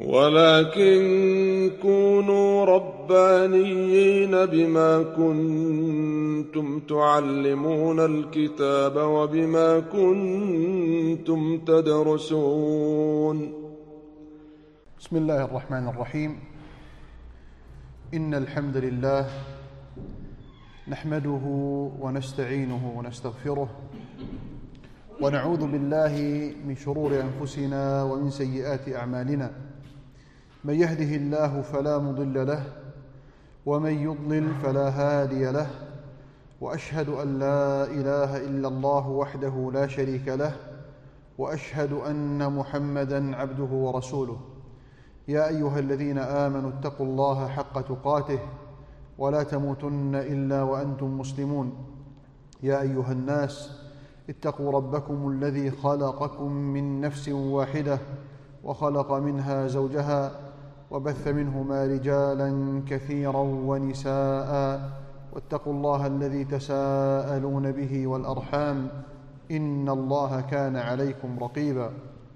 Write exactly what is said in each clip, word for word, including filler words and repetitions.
ولكن كونوا ربانيين بما كنتم تعلمون الكتاب وبما كنتم تدرسون. بسم الله الرحمن الرحيم. إن الحمد لله نحمده ونستعينه ونستغفره ونعوذ بالله من شرور أنفسنا ومن سيئات أعمالنا. من يهده الله فلا مضل له ومن يضلل فلا هادي له، وأشهد أن لا إله إلا الله وحده لا شريك له، وأشهد أن محمدًا عبده ورسوله. يا أيها الذين آمنوا اتقوا الله حق تقاته ولا تموتن إلا وأنتم مسلمون. يا أيها الناس اتقوا ربكم الذي خلقكم من نفس واحدة وخلق منها زوجها وبث منهما رجالا كثيرا ونساء، واتقوا الله الذي تساءلون به والأرحام إن الله كان عليكم رقيبا.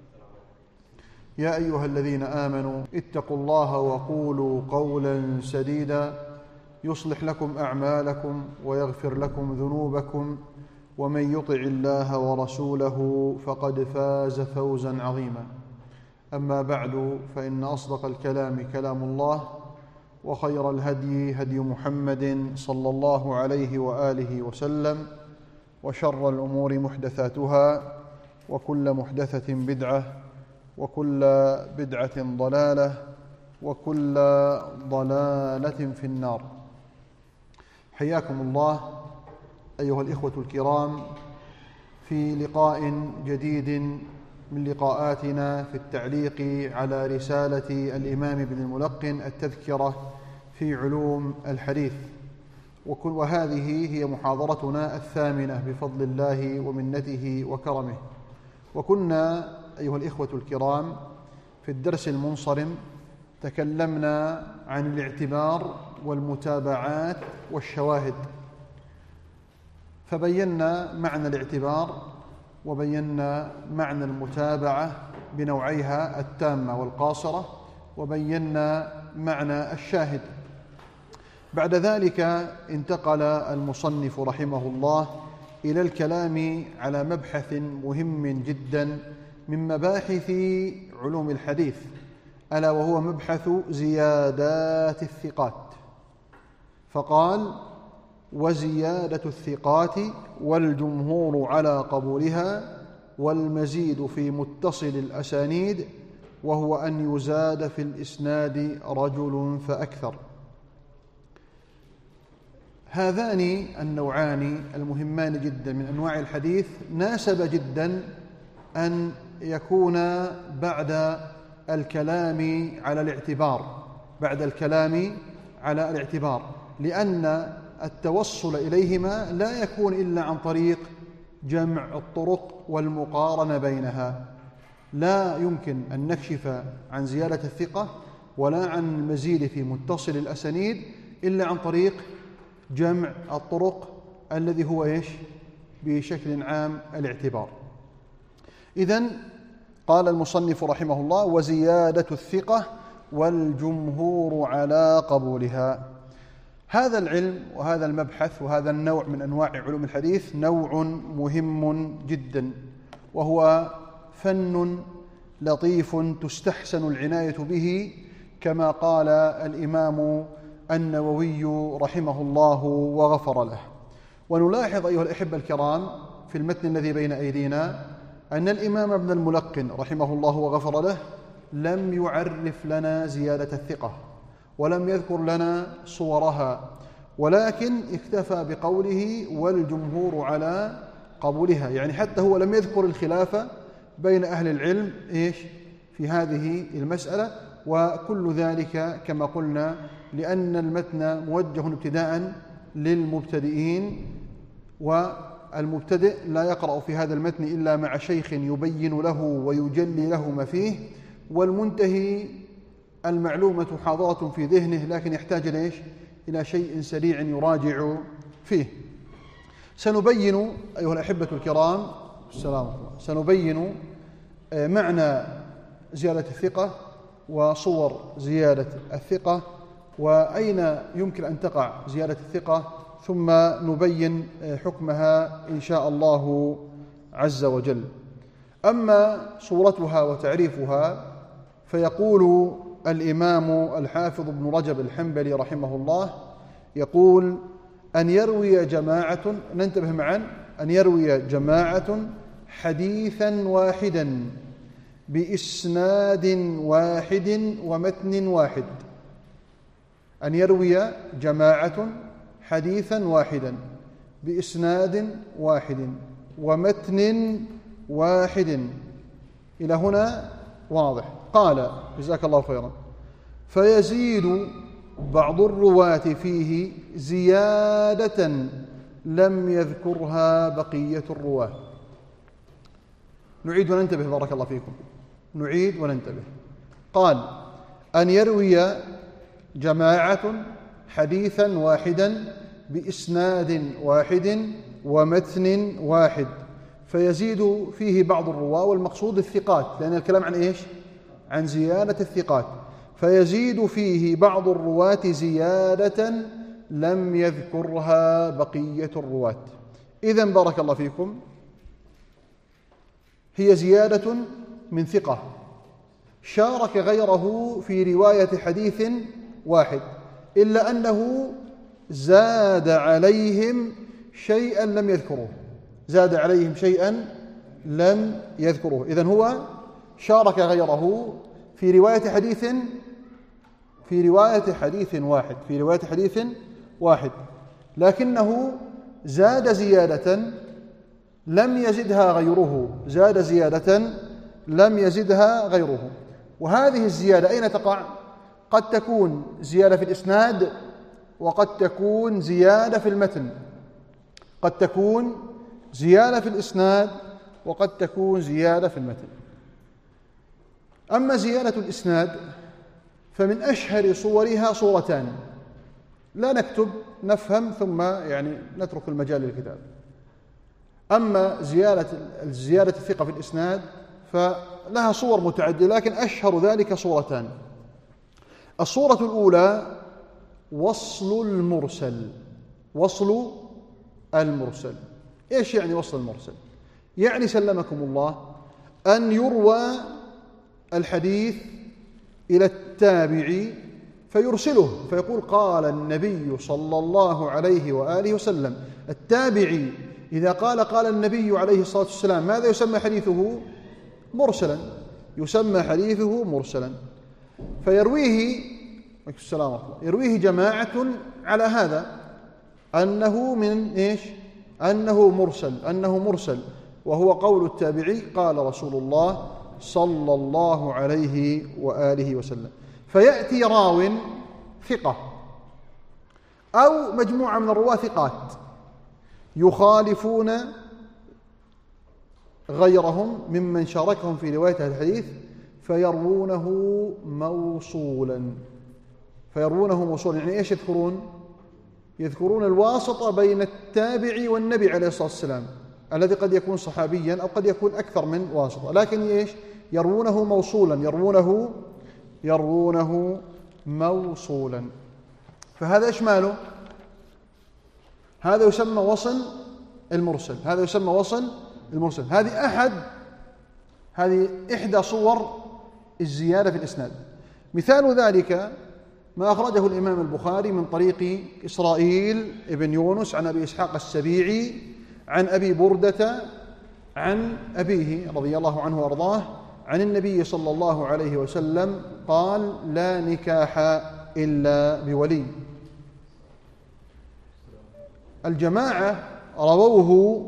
يا أيها الذين آمنوا اتقوا الله وقولوا قولا سديدا يصلح لكم أعمالكم ويغفر لكم ذنوبكم، ومن يطع الله ورسوله فقد فاز فوزا عظيما. أما بعد، فإن أصدق الكلام كلام الله، وخير الهدي هدي محمد صلى الله عليه وآله وسلم، وشر الأمور محدثاتها، وكل محدثة بدعة، وكل بدعة ضلالة، وكل ضلالة في النار. حياكم الله أيها الإخوة الكرام في لقاء جديد من لقاءاتنا في التعليق على رسالة الإمام ابن الملقن التذكرة في علوم الحديث، وهذه هي محاضرتنا الثامنة بفضل الله ومنته وكرمه. وكنا أيها الإخوة الكرام في الدرس المنصرم تكلمنا عن الاعتبار والمتابعات والشواهد، فبينا معنى الاعتبار وبينا معنى المتابعة بنوعيها التامة والقاصرة، وبينا معنى الشاهد. بعد ذلك انتقل المصنف رحمه الله إلى الكلام على مبحث مهم جدا من مباحث علوم الحديث، ألا وهو مبحث زيادات الثقات. فقال: وزيادة الثقات والجمهور على قبولها، والمزيد في متصل الأسانيد، وهو أن يزاد في الإسناد رجل فأكثر. هذان النوعان المهمان جدا من أنواع الحديث ناسب جدا أن يكون بعد الكلام على الاعتبار بعد الكلام على الاعتبار لأن التوصل إليهما لا يكون إلا عن طريق جمع الطرق والمقارنة بينها. لا يمكن أن نكشف عن زيادة الثقة ولا عن المزيد في متصل الأسانيد إلا عن طريق جمع الطرق الذي هو إيش؟ بشكل عام الاعتبار. إذن قال المصنف رحمه الله: وزيادة الثقة والجمهور على قبولها. هذا العلم وهذا المبحث وهذا النوع من أنواع علوم الحديث نوع مهم جدا، وهو فن لطيف تستحسن العناية به، كما قال الإمام النووي رحمه الله وغفر له. ونلاحظ أيها الأحبة الكرام في المتن الذي بين أيدينا أن الإمام ابن الملقن رحمه الله وغفر له لم يعرف لنا زيادة الثقة ولم يذكر لنا صورها، ولكن اكتفى بقوله والجمهور على قبولها. يعني حتى هو لم يذكر الخلاف بين أهل العلم إيش في هذه المسألة، وكل ذلك كما قلنا لأن المتن موجه ابتداء للمبتدئين، والمبتدئ لا يقرأ في هذا المتن إلا مع شيخ يبين له ويجلي له ما فيه، والمنتهي المعلومة حاضرة في ذهنه لكن يحتاج إلى إيش؟ إلى شيء سريع يراجع فيه. سنبين أيها الأحبة الكرام السلام عليكم سنبين معنى زيادة الثقة وصور زيادة الثقة وأين يمكن أن تقع زيادة الثقة، ثم نبين حكمها إن شاء الله عز وجل. أما صورتها وتعريفها فيقول الإمام الحافظ ابن رجب الحنبلي رحمه الله، يقول: أن يروي جماعة، ننتبه معا، أن يروي جماعة حديثا واحدا بإسناد واحد ومتن واحد. أن يروي جماعة حديثا واحدا بإسناد واحد ومتن واحد. إلى هنا واضح. قال جزاك الله خيرا: فيزيد بعض الرواة فيه زيادة لم يذكرها بقية الرواة. نعيد وننتبه بارك الله فيكم، نعيد وننتبه. قال: أن يروي جماعة حديثا واحدا بإسناد واحد ومتن واحد، فيزيد فيه بعض الرواة، والمقصود الثقات، لأن الكلام عن إيش؟ عن زيادة الثقات. فيزيد فيه بعض الرواة زيادة لم يذكرها بقية الرواة. إذن بارك الله فيكم، هي زيادة من ثقة شارك غيره في رواية حديث واحد، إلا أنه زاد عليهم شيئا لم يذكروه، زاد عليهم شيئا لم يذكروه. إذن هو شارك غيره في رواية حديث في رواية حديث واحد في رواية حديث واحد لكنه زاد زيادة لم يزدها غيره، زاد زيادة لم يزدها غيره. وهذه الزيادة أين تقع؟ قد تكون زيادة في الإسناد، وقد تكون زيادة في المتن. قد تكون زيادة في الإسناد وقد تكون زيادة في المتن. أما زيادة الإسناد فمن أشهر صورها صورتان، لا نكتب، نفهم ثم يعني نترك المجال للكتاب. أما زيادة زيادة الثقة في الإسناد فلها صور متعددة، لكن أشهر ذلك صورتان. الصورة الأولى وصل المرسل. وصل المرسل إيش يعني وصل المرسل؟ يعني سلمكم الله أن يروى الحديث إلى التابعي فيرسله، فيقول: قال النبي صلى الله عليه وآله وسلم. التابعي إذا قال قال النبي عليه الصلاة والسلام، ماذا يسمى حديثه؟ مرسلا، يسمى حديثه مرسلا. فيرويه السلام عليكم يرويه جماعة على هذا، أنه من إيش؟ أنه مرسل، أنه مرسل، وهو قول التابعي قال رسول الله صلى الله عليه وآله وسلم. فيأتي راو ثقة أو مجموعة من الرواة ثقات يخالفون غيرهم ممن شاركهم في رواية هذا الحديث، فيروونه موصولا. فيروونه موصولا يعني إيش يذكرون؟ يذكرون الواسطة بين التابعي والنبي عليه الصلاة والسلام، الذي قد يكون صحابيا أو قد يكون أكثر من واسطة، لكن إيش؟ يروونه موصولا، يروونه يروونه موصولا. فهذا إيش ماله؟ هذا يسمى وصل المرسل، هذا يسمى وصل المرسل. هذه أحد هذه إحدى صور الزيادة في الإسناد. مثال ذلك ما أخرجه الإمام البخاري من طريق إسرائيل ابن يونس عن أبي إسحاق السبيعي عن أبي بردة عن أبيه رضي الله عنه وأرضاه عن النبي صلى الله عليه وسلم قال: لا نكاح إلا بولي. الجماعة رووه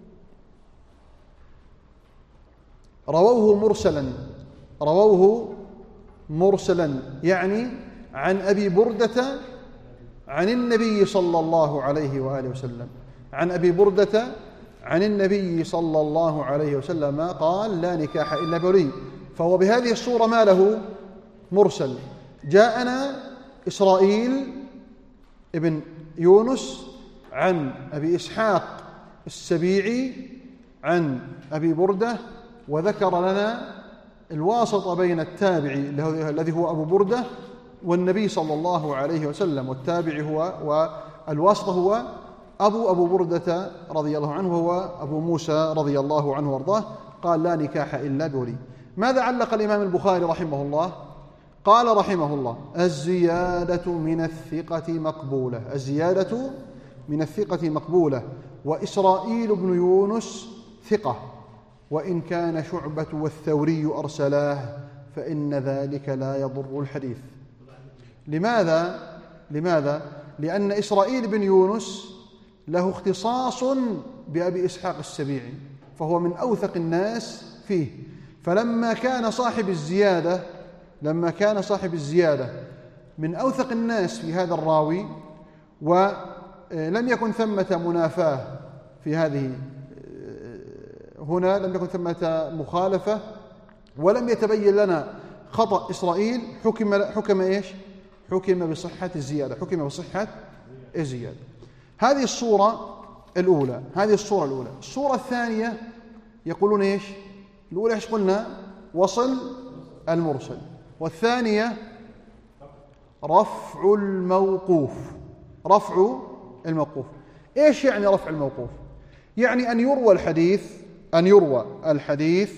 رووه مرسلا رووه مرسلا يعني عن أبي بردة عن النبي صلى الله عليه وآله وسلم، عن أبي بردة عن النبي صلى الله عليه وسلم قال: لا نكاح إلا بولي. فهو بهذه الصورة ما له؟ مرسل. جاءنا إسرائيل ابن يونس عن أبي إسحاق السبيعي عن أبي بردة، وذكر لنا الواسطة بين التابعي الذي هو أبو بردة والنبي صلى الله عليه وسلم، والتابعي هو والواسطة هو أبو أبو بردة رضي الله عنه هو أبو موسى رضي الله عنه وارضاه. قال: لا نكاح إلا بولي. ماذا علق الإمام البخاري رحمه الله؟ قال رحمه الله: الزيادة من الثقة مقبولة، الزيادة من الثقة مقبولة، وإسرائيل بن يونس ثقة، وإن كان شعبة والثوري أرسلاه فإن ذلك لا يضر الحديث. لماذا؟ لماذا؟ لأن إسرائيل بن يونس له اختصاص بأبي إسحاق السبيعي، فهو من أوثق الناس فيه. فلما كان صاحب الزيادة لما كان صاحب الزيادة من أوثق الناس في هذا الراوي، ولم يكن ثمة منافاة في هذه هنا، لم يكن ثمة مخالفة، ولم يتبين لنا خطأ إسرائيل، حكم حكم إيش؟ حكم بصحة الزيادة، حكم بصحة الزيادة. هذه الصورة الأولى، هذه الصورة الأولى. الصورة الثانية يقولون إيش؟ الأولى إيش قلنا؟ وصل المرسل، والثانية رفع الموقوف. رفع الموقوف إيش يعني رفع الموقوف؟ يعني أن يروى الحديث أن يروى الحديث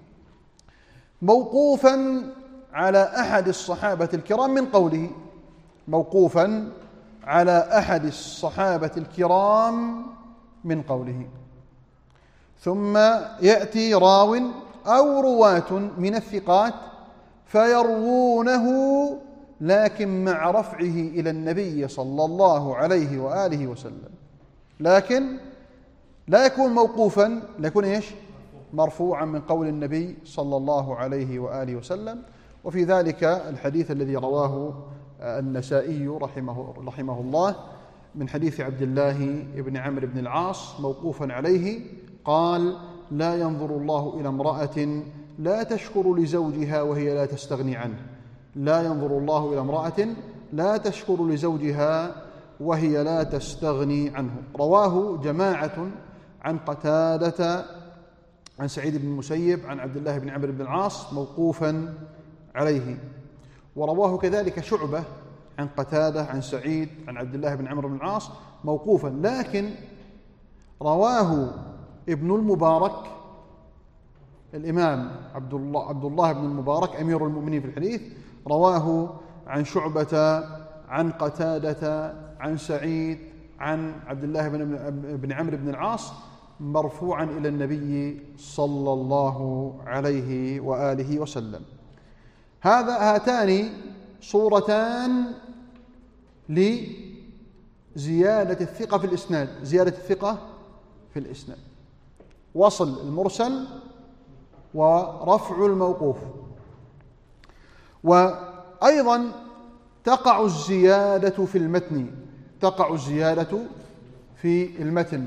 موقوفا على أحد الصحابة الكرام من قوله، موقوفا على أحد الصحابة الكرام من قوله، ثم يأتي راو أو رواة من الثقات فيروونه لكن مع رفعه إلى النبي صلى الله عليه وآله وسلم، لكن لا يكون موقوفا، لا يكون إيش؟ مرفوعا من قول النبي صلى الله عليه وآله وسلم. وفي ذلك الحديث الذي رواه النسائي رحمه, رحمه الله من حديث عبد الله بن عمرو بن العاص موقوفا عليه، قال: لا ينظر الله إلى امرأة لا تشكر لزوجها وهي لا تستغني عنه، لا ينظر الله إلى امرأة لا تشكر لزوجها وهي لا تستغني عنه. رواه جماعة عن قتادة عن سعيد بن المسيب عن عبد الله بن عمرو بن العاص موقوفا عليه، ورواه كذلك شعبة عن قتادة عن سعيد عن عبد الله بن عمرو بن العاص موقوفا، لكن رواه ابن المبارك الإمام عبد الله عبد الله بن المبارك أمير المؤمنين في الحديث، رواه عن شعبة عن قتادة عن سعيد عن عبد الله بن عمرو بن العاص مرفوعا إلى النبي صلى الله عليه وآله وسلم. هذا هاتان صورتان لزيادة الثقة في الإسناد، زيادة الثقة في الإسناد: وصل المرسل ورفع الموقوف. وأيضا تقع الزيادة في المتن، تقع الزيادة في المتن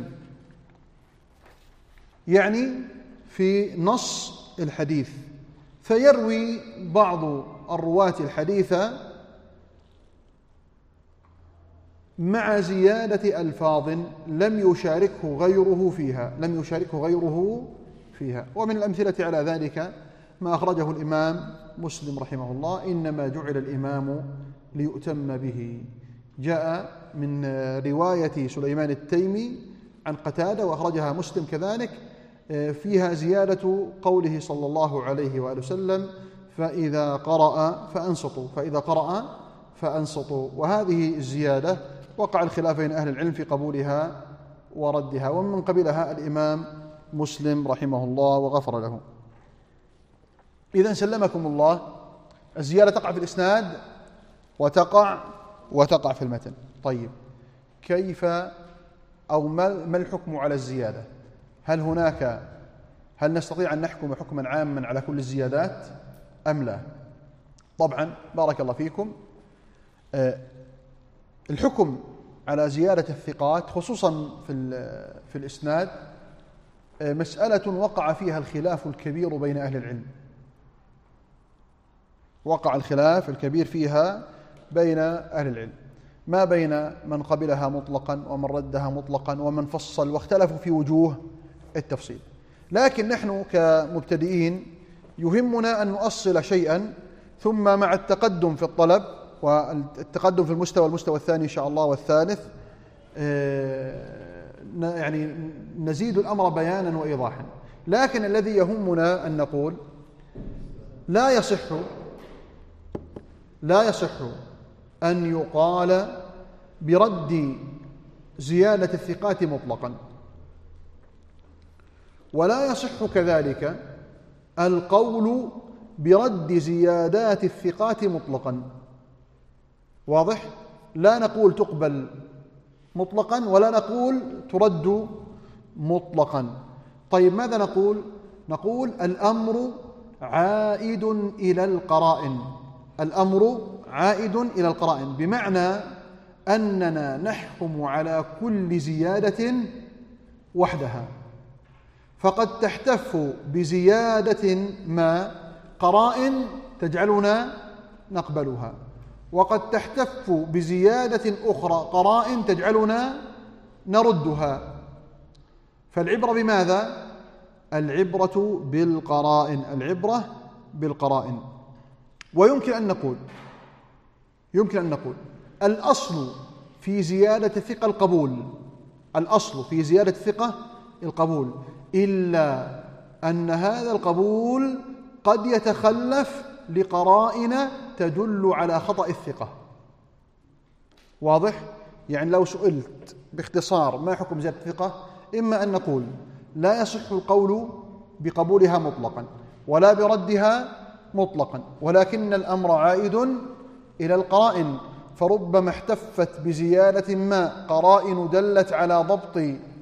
يعني في نص الحديث، فيروي بعض الرواة الحديث مع زيادة ألفاظ لم يشاركه غيره فيها لم يشاركه غيره فيها ومن الأمثلة على ذلك ما أخرجه الإمام مسلم رحمه الله: إنما جعل الإمام ليؤتم به. جاء من رواية سليمان التيمي عن قتادة وأخرجها مسلم كذلك، فيها زيادة قوله صلى الله عليه وآله وسلم: فإذا قرأ فأنصتوا فإذا قرأ فأنصتوا. وهذه الزيادة وقع الخلاف بين أهل العلم في قبولها وردها، ومن قبلها الإمام مسلم رحمه الله وغفر له. إذن سلمكم الله، الزيادة تقع في الإسناد وتقع وتقع في المتن. طيب، كيف أو ما الحكم على الزيادة؟ هل هناك هل نستطيع أن نحكم حكما عاما على كل الزيادات أم لا؟ طبعا بارك الله فيكم، الحكم على زيادة الثقات خصوصا في في الإسناد مسألة وقع فيها الخلاف الكبير بين أهل العلم، وقع الخلاف الكبير فيها بين أهل العلم، ما بين من قبلها مطلقا ومن ردها مطلقا ومن فصل، واختلفوا في وجوه التفصيل. لكن نحن كمبتدئين يهمنا أن نؤصل شيئا، ثم مع التقدم في الطلب والتقدم في المستوى المستوى الثاني إن شاء الله والثالث يعني نزيد الأمر بيانا وإيضاحا. لكن الذي يهمنا أن نقول لا يصح لا يصح أن يقال برد زيادة الثقات مطلقا، ولا يصح كذلك القول برد زيادات الثقات مطلقا. واضح؟ لا نقول تقبل مطلقا ولا نقول ترد مطلقا. طيب ماذا نقول؟ نقول الأمر عائد إلى القرائن، الأمر عائد إلى القرائن، بمعنى أننا نحكم على كل زيادة وحدها، فقد تحتف بزيادة ما قرائن تجعلنا نقبلها، وقد تحتف بزيادة أخرى قرائن تجعلنا نردها. فالعبرة بماذا؟ العبرة بالقرائن، العبرة بالقرائن. ويمكن أن نقول يمكن أن نقول الأصل في زيادة الثقة القبول، الأصل في زيادة الثقة القبول، إلا أن هذا القبول قد يتخلف لقرائن تدل على خطأ الثقة. واضح؟ يعني لو سئلت باختصار ما حكم زيادة الثقة، إما أن نقول لا يصح القول بقبولها مطلقا ولا بردها مطلقا، ولكن الأمر عائد إلى القرائن، فربما احتفت بزيادة ما قرائن دلت على ضبط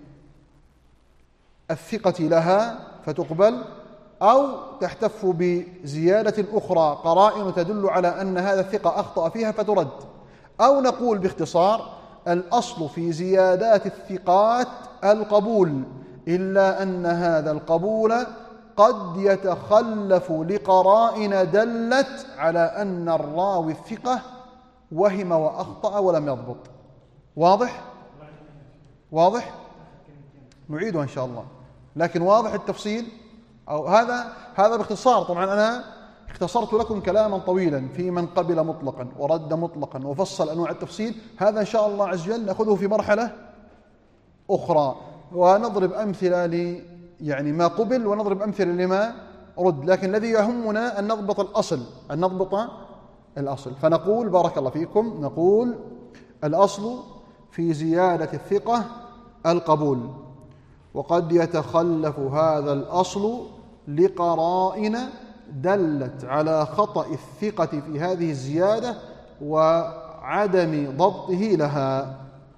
الثقة لها فتقبل، أو تحتف بزيادة أخرى قرائن تدل على أن هذا الثقة أخطأ فيها فترد. أو نقول باختصار الأصل في زيادات الثقات القبول، إلا أن هذا القبول قد يتخلف لقرائن دلت على أن الراوي الثقة وهم وأخطأ ولم يضبط. واضح؟ واضح؟ نعيدها إن شاء الله، لكن واضح التفصيل أو هذا هذا باختصار. طبعا أنا اختصرت لكم كلاما طويلا في من قبل مطلقا ورد مطلقا وفصل أنواع التفصيل، هذا إن شاء الله عز وجل نأخذه في مرحلة أخرى ونضرب أمثلة ل يعني ما قبل ونضرب أمثلة لما رد. لكن الذي يهمنا أن نضبط الأصل، أن نضبط الأصل. فنقول بارك الله فيكم، نقول الأصل في زيادة الثقة القبول، وقد يتخلف هذا الأصل لقرائن دلت على خطأ الثقة في هذه الزيادة وعدم ضبطه لها.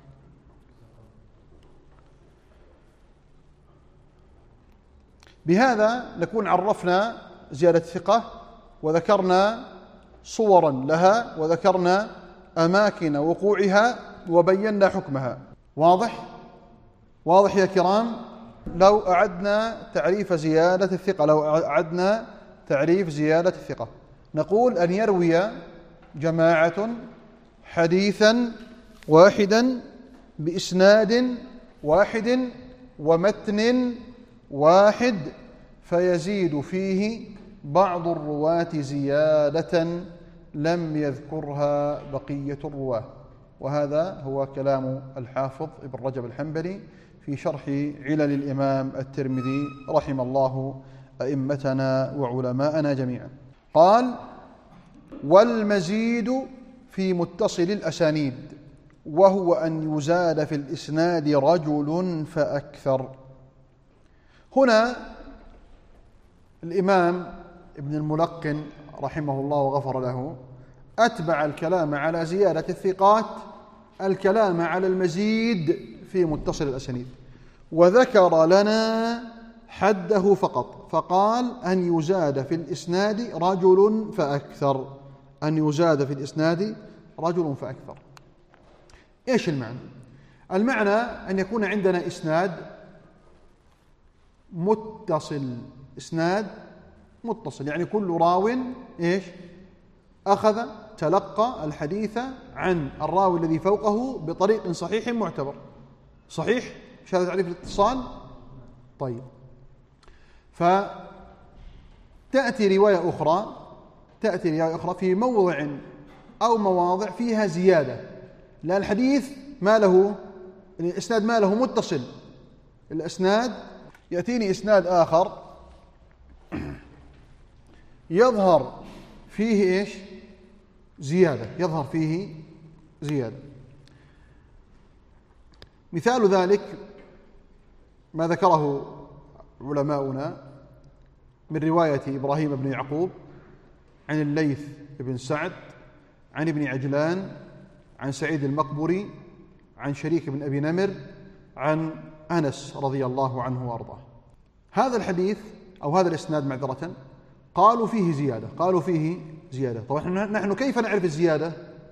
بهذا نكون عرفنا زيادة الثقة وذكرنا صورا لها وذكرنا أماكن وقوعها وبينا حكمها. واضح؟ واضح يا كرام؟ لو أعدنا تعريف زيادة الثقة، لو أعدنا تعريف زيادة الثقة، نقول أن يروي جماعة حديثا واحدا بإسناد واحد ومتن واحد، فيزيد فيه بعض الرواة زيادة لم يذكرها بقية الرواة. وهذا هو كلام الحافظ ابن رجب الحنبلي في شرح علل الإمام الترمذي رحم الله أئمتنا وعلماءنا جميعا. قال: والمزيد في متصل الأسانيد، وهو أن يزاد في الإسناد رجل فأكثر. هنا الإمام ابن الملقن رحمه الله وغفر له أتبع الكلام على زيادة الثقات الكلام على المزيد في متصل الأسانيد، وذكر لنا حده فقط، فقال أن يزاد في الإسناد رجل فأكثر، أن يزاد في الإسناد رجل فأكثر. إيش المعنى؟ المعنى أن يكون عندنا إسناد متصل، إسناد متصل يعني كل راو إيش أخذ تلقى الحديث عن الراوي الذي فوقه بطريق صحيح معتبر. صحيح؟ هذا تعريف الاتصال. طيب، فتأتي تأتي رواية أخرى تأتي رواية أخرى في موضع أو مواضع فيها زيادة، لأن الحديث ما له الإسناد ما له متصل. الإسناد يأتيني إسناد آخر يظهر فيه إيش؟ زيادة، يظهر فيه زيادة. مثال ذلك ما ذكره علماؤنا من رواية إبراهيم بن يعقوب عن الليث بن سعد عن ابن عجلان عن سعيد المقبري عن شريك بن أبي نمر عن أنس رضي الله عنه وأرضاه. هذا الحديث أو هذا الإسناد معذرة قالوا فيه زيادة قالوا فيه زيادة طبعا نحن كيف نعرف الزيادة؟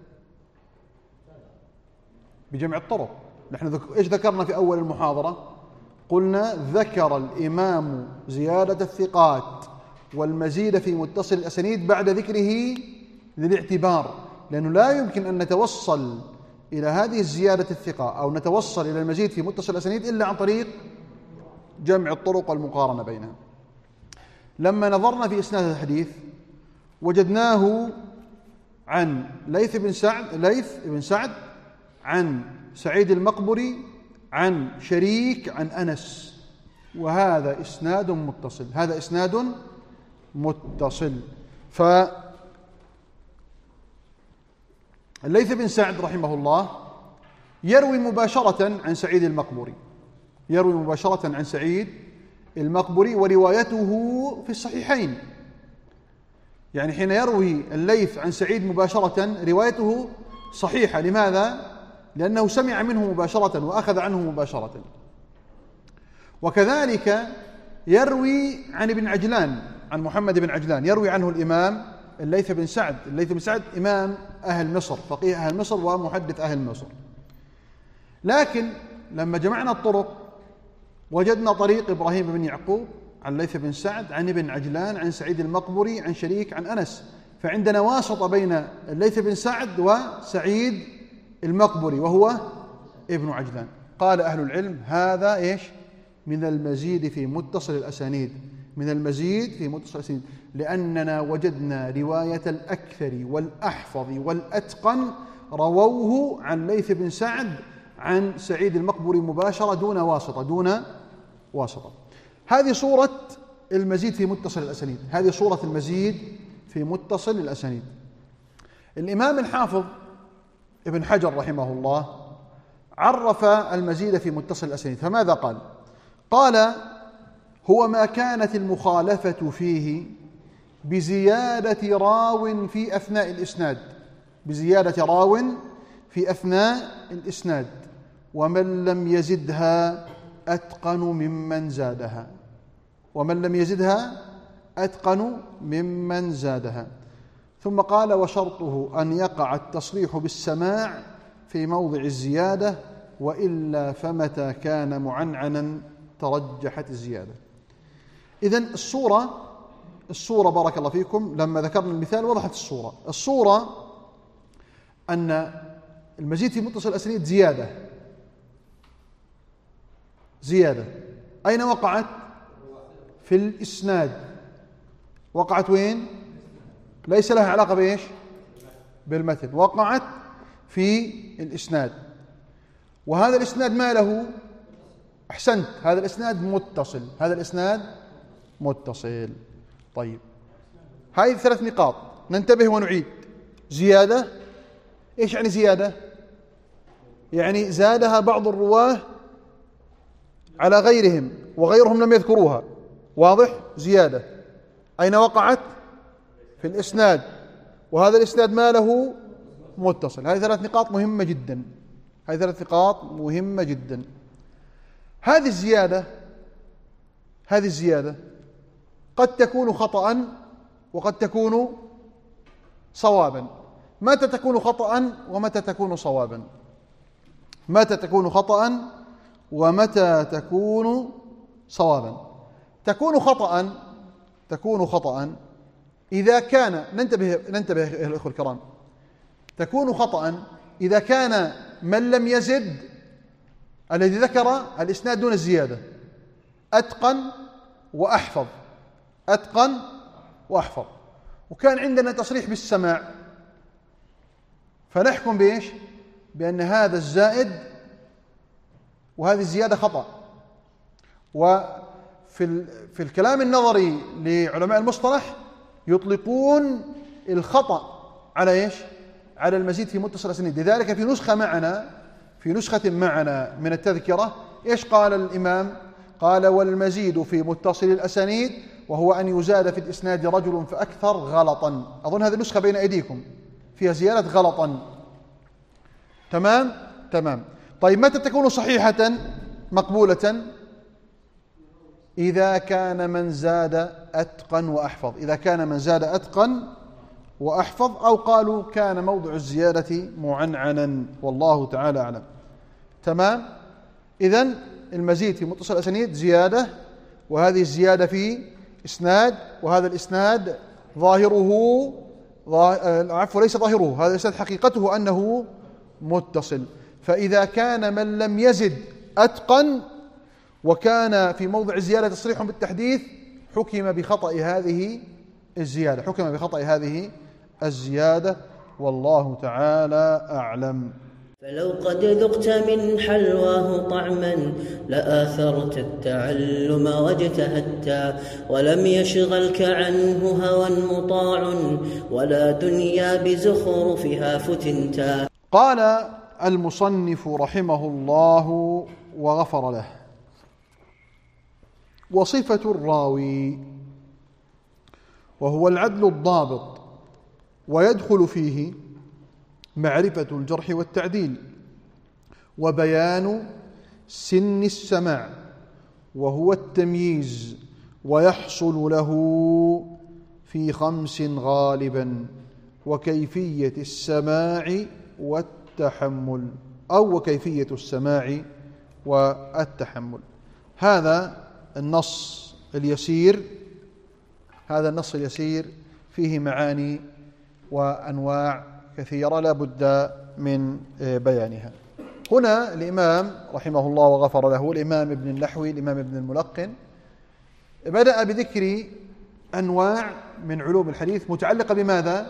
بجمع الطرق. نحن إيش ذكرنا في أول المحاضرة؟ قلنا ذكر الإمام زيادة الثقات والمزيد في متصل الأسانيد بعد ذكره للاعتبار، لأنه لا يمكن أن نتوصل إلى هذه الزيادة الثقة أو نتوصل إلى المزيد في متصل الأسانيد إلا عن طريق جمع الطرق والمقارنة بينها. لما نظرنا في إسناد الحديث وجدناه عن ليث بن سعد ليث بن سعد عن سعيد المقبري عن شريك عن أنس، وهذا إسناد متصل هذا إسناد متصل. فالليث بن سعد رحمه الله يروي مباشرة عن سعيد المقبري يروي مباشرة عن سعيد المقبري وروايته في الصحيحين. يعني حين يروي الليث عن سعيد مباشرة روايته صحيحة. لماذا؟ لأنه سمع منه مباشرة وأخذ عنه مباشرة. وكذلك يروي عن ابن عجلان عن محمد بن عجلان يروي عنه الإمام الليث بن سعد الليث بن سعد إمام أهل مصر فقيه أهل مصر ومحدث أهل مصر. لكن لما جمعنا الطرق وجدنا طريق إبراهيم بن يعقوب عن ليث بن سعد عن ابن عجلان عن سعيد المقبري عن شريك عن أنس، فعندنا واسطة بين الليث بن سعد وسعيد المقبري وهو ابن عجلان. قال أهل العلم هذا إيش؟ من المزيد في متصل الأسانيد من المزيد في متصل الأسانيد لأننا وجدنا رواية الأكثر والأحفظ والأتقن رووه عن ليث بن سعد عن سعيد المقبري مباشرة دون واسطة دون واسطة. هذه صورة المزيد في متصل الأسانيد هذه صورة المزيد في متصل الأسانيد. الإمام الحافظ ابن حجر رحمه الله عرف المزيد في متصل الأسانيد فماذا قال؟ قال هو ما كانت المخالفة فيه بزيادة راو في أثناء الإسناد بزيادة راو في أثناء الإسناد ومن لم يزدها أتقن ممن زادها ومن لم يزدها أتقن ممن زادها. ثم قال وشرطه أن يقع التصريح بالسماع في موضع الزيادة وإلا فمتى كان معنعنا ترجحت الزيادة. إذن الصورة الصورة بارك الله فيكم لما ذكرنا المثال وضحت الصورة الصورة أن المزيد في متصل الأسانيد زيادة زيادة أين وقعت؟ في الإسناد. وقعت وين؟ ليس لها علاقة بإيش؟ بالمتن. وقعت في الإسناد وهذا الإسناد ما له؟ أحسنت هذا الإسناد متصل هذا الإسناد متصل. طيب هذه ثلاث نقاط ننتبه ونعيد. زيادة إيش يعني زيادة؟ يعني زادها بعض الرواه على غيرهم وغيرهم لم يذكروها. واضح؟ زيادة أين وقعت؟ في الإسناد وهذا الإسناد ما له؟ متصل. هذه ثلاث نقاط مهمة جدا هذه ثلاث نقاط مهمة جدا. هذه الزيادة هذه الزيادة قد تكون خطأ وقد تكون صوابا. متى تكون خطأ ومتى تكون صوابا؟ متى تكون خطأ ومتى تكون صوابا؟ تكون خطأ تكون خطأ إذا كان ننتبه ننتبه يا الأخوة الكرام تكون خطأ إذا كان من لم يزد الذي ذكر الإسناد دون الزيادة أتقن وأحفظ أتقن وأحفظ، وكان عندنا تصريح بالسماع، فنحكم بإيش؟ بأن هذا الزائد وهذه الزيادة خطأ. وفي في الكلام النظري لعلماء المصطلح يطلقون الخطأ على إيش؟ على المزيد في متصل الأسانيد. لذلك في نسخة معنا في نسخة معنا من التذكرة إيش قال الإمام؟ قال: والمزيد في متصل الأسانيد وهو أن يزاد في الإسناد رجل فأكثر غلطا. أظن هذه النسخة بين أيديكم فيها زيادة غلطا. تمام؟ تمام. طيب متى تكون صحيحة مقبولة؟ إذا كان من زاد أتقن وأحفظ، إذا كان من زاد أتقن وأحفظ، أو قالوا كان موضع الزيادة معنعنا، والله تعالى أعلم. تمام؟ إذن المزيد في متصل الأسانيد زيادة، وهذه الزيادة في إسناد، وهذا الإسناد ظاهره عفوا ليس ظاهره، هذا الإسناد حقيقته أنه متصل. فإذا كان من لم يزد أتقن وكان في موضع الزيادة تصريح بالتحديث حكم بخطأ هذه الزيادة حكم بخطأ هذه الزيادة والله تعالى أعلم. فلو قد ذقت من حلواه طعما لآثرت التعلم واجتهدت، ولم يشغلك عنه هوى مطاع ولا دنيا بزخرفها فتنتا. قال المصنف رحمه الله وغفر له: وصفة الراوي وهو العدل الضابط، ويدخل فيه معرفة الجرح والتعديل، وبيان سن السماع وهو التمييز، ويحصل له في خمس غالبا: وكيفية السماع والتحمل، أو وكيفية السماع والتحمل. هذا النص اليسير هذا النص اليسير فيه معاني وأنواع كثيرة لا بد من بيانها. هنا الإمام رحمه الله وغفر له، الإمام ابن النحوي الإمام ابن الملقن، بدأ بذكر أنواع من علوم الحديث متعلقة بماذا؟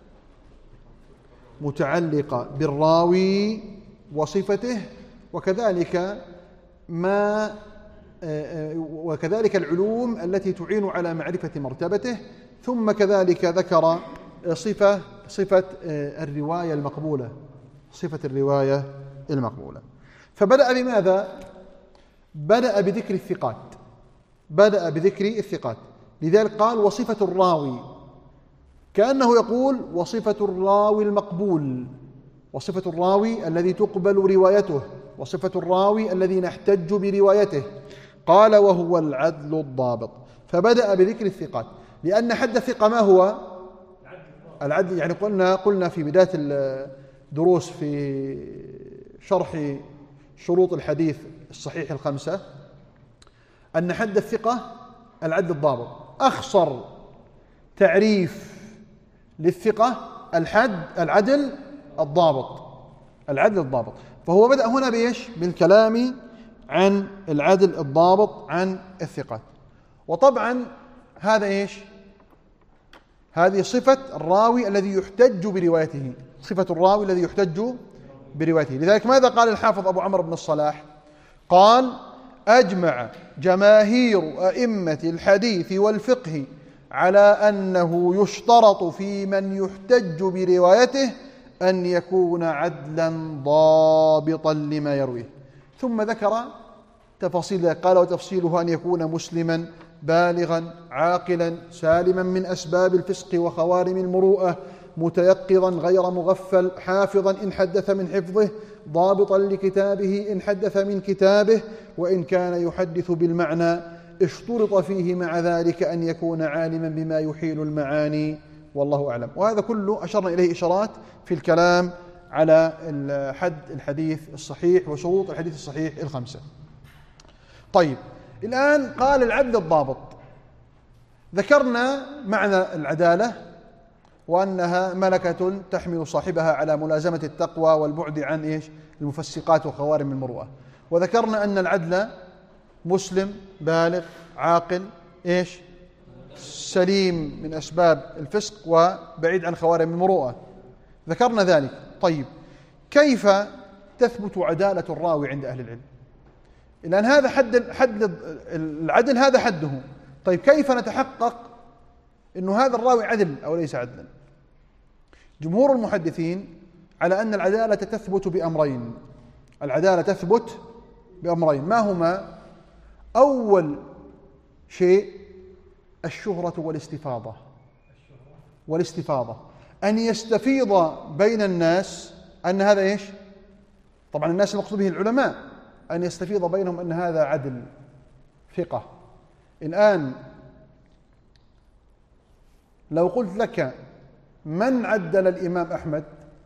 متعلقة بالراوي وصفته، وكذلك ما وكذلك العلوم التي تعين على معرفة مرتبته، ثم كذلك ذكر صفة صفة الرواية المقبولة صفة الرواية المقبولة. فبدأ بماذا؟ بدأ بذكر الثقات بدأ بذكر الثقات لذلك قال: وصفة الراوي، كأنه يقول: وصفة الراوي المقبول، وصفة الراوي الذي تقبل روايته، وصفة الراوي الذي نحتج بروايته. قال: وهو العدل الضابط. فبدأ بذكر الثقات، لأن حد الثقة ما هو؟ العدل. يعني قلنا قلنا في بداية الدروس في شرح شروط الحديث الصحيح الخمسة أن حد الثقة العدل الضابط. أخصر تعريف للثقة الحد العدل الضابط العدل الضابط. فهو بدأ هنا بإيش؟ بالكلام عن العدل الضابط عن الثقات. وطبعا هذا إيش؟ هذه صفة الراوي الذي يحتج بروايته صفة الراوي الذي يحتج بروايته. لذلك ماذا قال الحافظ أبو عمرو بن الصلاح؟ قال: أجمع جماهير أئمة الحديث والفقه على أنه يشترط في من يحتج بروايته أن يكون عدلا ضابطا لما يرويه. ثم ذكر تفاصيل، قال: وتفصيله أن يكون مسلما بالغا عاقلا سالما من أسباب الفسق وخوارم المروءة، متيقظا غير مغفل، حافظا إن حدث من حفظه، ضابطا لكتابه إن حدث من كتابه، وإن كان يحدث بالمعنى اشترط فيه مع ذلك أن يكون عالما بما يحيل المعاني، والله أعلم. وهذا كله أشرنا إليه إشارات في الكلام على حد الحديث الصحيح وشروط الحديث الصحيح الخمسة. طيب، الآن قال العدل الضابط. ذكرنا معنى العدالة وأنها ملكة تحمل صاحبها على ملازمة التقوى والبعد عن إيش؟ المفسقات وخوارم المروءة. وذكرنا أن العدل مسلم بالغ عاقل إيش؟ سليم من أسباب الفسق وبعيد عن خوارم المروءة، ذكرنا ذلك. طيب كيف تثبت عدالة الراوي عند أهل العلم؟ لأن هذا حد حد العدل، هذا حده. طيب كيف نتحقق أنه هذا الراوي عدل أو ليس عدلا؟ جمهور المحدثين على أن العدالة تثبت بأمرين. العدالة تثبت بأمرين، ما هما؟ أول شيء الشهرة والاستفاضة. والاستفاضة أن يستفيض بين الناس أن هذا إيش؟ طبعا الناس المقصود به العلماء، أن يستفيض بينهم أن هذا عدل ثقة. الآن لو قلت لك من عدل الإمام أحمد؟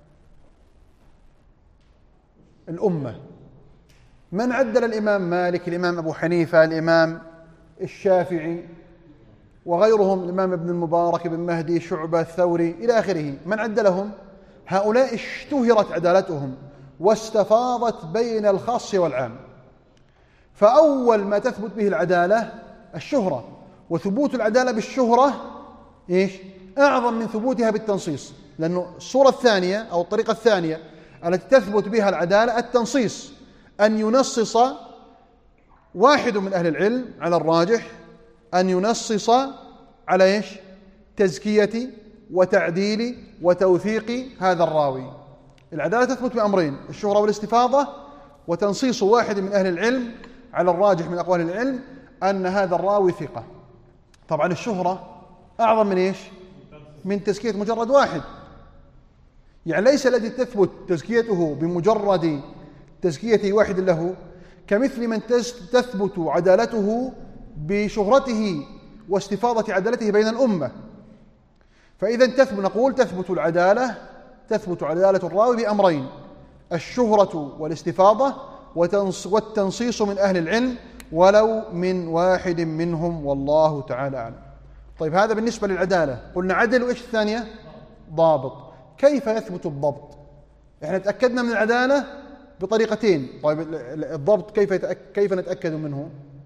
الأمة. من عدل الإمام مالك، الإمام أبو حنيفة، الإمام الشافعي وغيرهم، الإمام ابن المبارك، ابن مهدي، شعبة، الثوري إلى آخره؟ من عدلهم؟ هؤلاء اشتهرت عدالتهم واستفاضت بين الخاص والعام. فأول ما تثبت به العدالة الشهرة، وثبوت العدالة بالشهرة إيش؟ أعظم من ثبوتها بالتنصيص، لأنه الصورة الثانية أو الطريقة الثانية التي تثبت بها العدالة التنصيص، أن ينصص واحد من أهل العلم على الراجح، أن ينصص على إيش؟ تزكية وتعديل وتوثيق هذا الراوي. العدالة تثبت بأمرين: الشهرة والاستفاضة، وتنصيص واحد من أهل العلم على الراجح من أقوال العلم أن هذا الراوي ثقة. طبعا الشهرة أعظم من إيش؟ من تزكية مجرد واحد. يعني ليس الذي تثبت تزكيته بمجرد تزكية واحد له كمثل من تثبت عدالته بشهرته واستفاضة عدالته بين الأمة. فإذا تثبت، نقول تثبت العدالة تثبت عدالة الراوي بأمرين: الشهرة والاستفاضة، والتنصيص من أهل العلم ولو من واحد منهم، والله تعالى أعلم. طيب هذا بالنسبة للعدالة. قلنا عدل، وإيش الثانية؟ ضابط. كيف يثبت الضبط؟ إحنا تأكدنا من العدالة بطريقتين. طيب الضبط كيف كيف نتأكد منه؟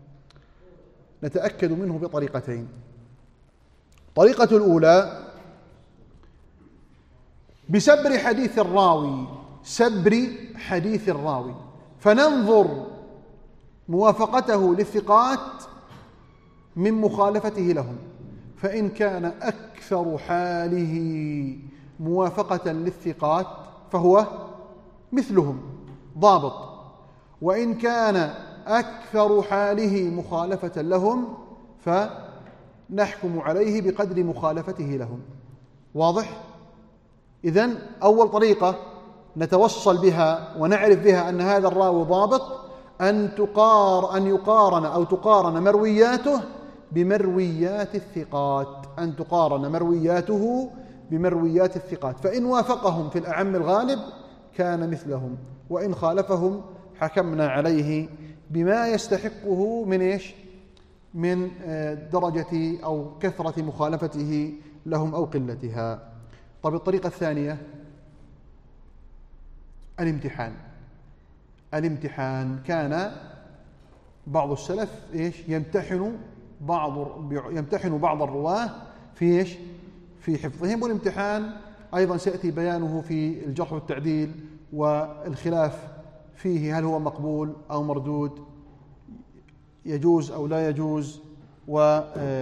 نتأكد منه بطريقتين. الطريقة الأولى بسبر حديث الراوي، سبر حديث الراوي، فننظر موافقته للثقات من مخالفته لهم. فإن كان أكثر حاله موافقة للثقات فهو مثلهم ضابط، وإن كان أكثر حاله مخالفة لهم فنحكم عليه بقدر مخالفته لهم. واضح؟ إذن أول طريقة نتوصل بها ونعرف بها أن هذا الراوي ضابط أن تقار أن يقارن أو تقارن مروياته بمرويات الثقات، أن تقارن مروياته بمرويات الثقات، فإن وافقهم في الأعم الغالب كان مثلهم، وإن خالفهم حكمنا عليه بما يستحقه من إيش؟ من درجة أو كثرة مخالفته لهم أو قلتها. طيب الطريقة الثانية الامتحان. الامتحان كان بعض السلف إيش؟ يمتحن بعض يمتحن بعض الرواه في إيش؟ في حفظهم. والامتحان أيضا سيأتي بيانه في الجرح والتعديل، والخلاف فيه هل هو مقبول أو مردود، يجوز أو لا يجوز، و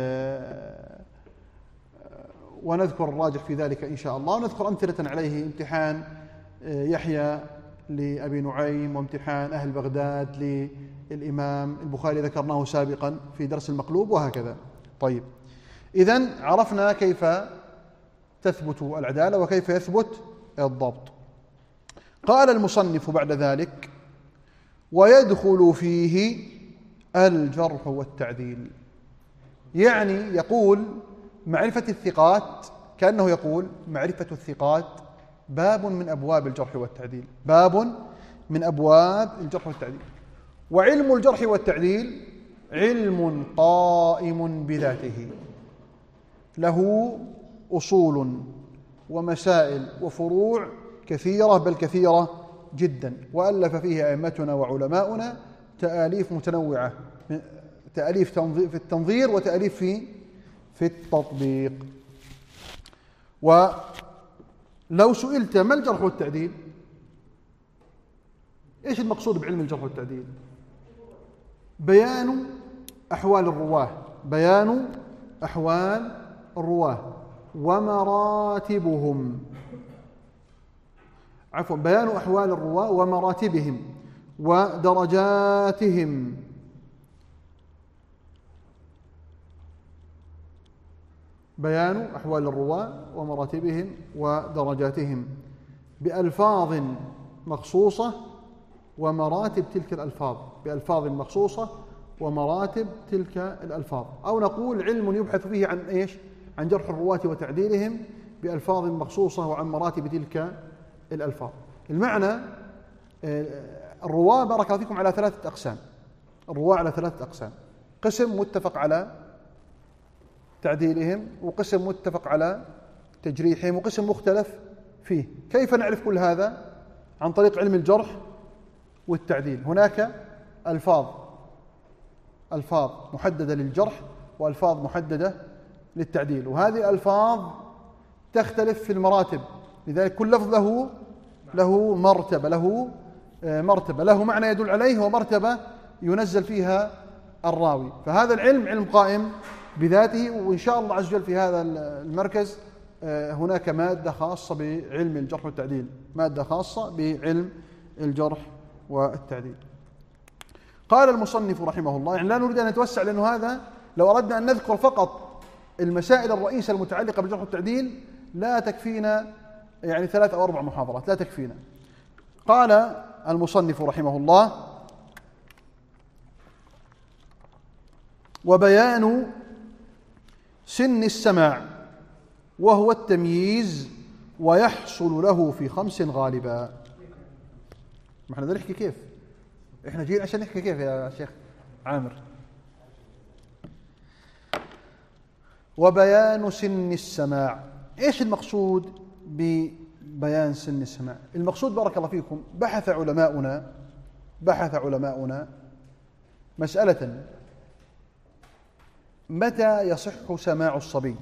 ونذكر الراجح في ذلك إن شاء الله، ونذكر أمثلة عليه: امتحان يحيى لأبي نعيم، وامتحان أهل بغداد للإمام البخاري ذكرناه سابقا في درس المقلوب، وهكذا. طيب إذن عرفنا كيف تثبت العدالة وكيف يثبت الضبط. قال المصنف بعد ذلك: ويدخل فيه الجرح والتعديل. يعني يقول معرفة الثقات، كأنه يقول معرفة الثقات باب من أبواب الجرح والتعديل، باب من أبواب الجرح والتعديل. وعلم الجرح والتعديل علم قائم بذاته، له أصول ومسائل وفروع كثيرة، بل كثيرة جدا، وألف فيه أئمتنا وعلماؤنا تأليف متنوعة، تأليف في التنظير وتأليف في في التطبيق. ولو سئلت ما الجرح والتعديل، إيش المقصود بعلم الجرح والتعديل؟ بيان أحوال الرواه، بيان أحوال الرواه ومراتبهم، عفوا بيان أحوال الرواه ومراتبهم ودرجاتهم، بيان أحوال الرواه ومراتبهم ودرجاتهم بألفاظ مخصوصة ومراتب تلك الألفاظ، بألفاظ مخصوصة ومراتب تلك الألفاظ. أو نقول علم يبحث فيه عن إيش؟ عن جرح الرواة وتعديلهم بألفاظ مخصوصة وعن مراتب تلك الألفاظ. المعنى الرواة بارك الله فيكم على ثلاثة أقسام، الرواة على ثلاثة أقسام: قسم متفق على تعديلهم، وقسم متفق على تجريحهم، وقسم مختلف فيه. كيف نعرف كل هذا؟ عن طريق علم الجرح والتعديل. هناك ألفاظ ألفاظ محددة للجرح وألفاظ محددة للتعديل، وهذه الألفاظ تختلف في المراتب، لذلك كل لفظ له له مرتبة له مرتبة له معنى يدل عليه ومرتبة ينزل فيها الراوي. فهذا العلم علم قائم بذاته، وإن شاء الله عز وجل في هذا المركز هناك مادة خاصة بعلم الجرح والتعديل، مادة خاصة بعلم الجرح والتعديل. قال المصنف رحمه الله، يعني لا نريد أن نتوسع، لأنه هذا لو أردنا أن نذكر فقط المسائل الرئيسة المتعلقة بالجرح والتعديل لا تكفينا يعني ثلاث أو أربع محاضرات، لا تكفينا. قال المصنف رحمه الله: وبيان سن السماع وهو التمييز، ويحصل له في خمس غالبا. ما احنا نحكي كيف، احنا جايين عشان نحكي كيف يا شيخ عامر. وبيان سن السماع، ايش المقصود ببيان سن السماع؟ المقصود بارك الله فيكم، بحث علماؤنا بحث علماؤنا مسألة: متى يصح سماع الصبي؟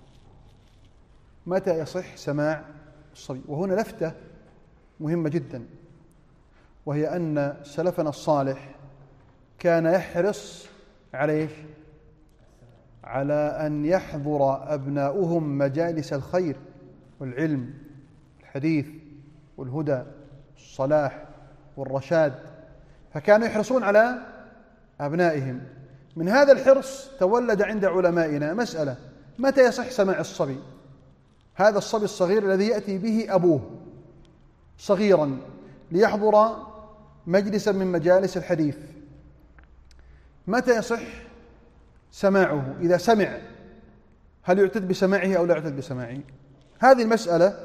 متى يصح سماع الصبي؟ وهنا لفتة مهمة جدا، وهي أن سلفنا الصالح كان يحرص على إيش؟ على أن يحضر أبناؤهم مجالس الخير والعلم الحديث والهدى والصلاح والرشاد، فكانوا يحرصون على أبنائهم. من هذا الحرص تولد عند علمائنا مسألة: متى يصح سماع الصبي؟ هذا الصبي الصغير الذي يأتي به أبوه صغيرا ليحضر مجلسا من مجالس الحديث، متى يصح سماعه؟ إذا سمع هل يعتد بسماعه أو لا يعتد بسماعه؟ هذه المسألة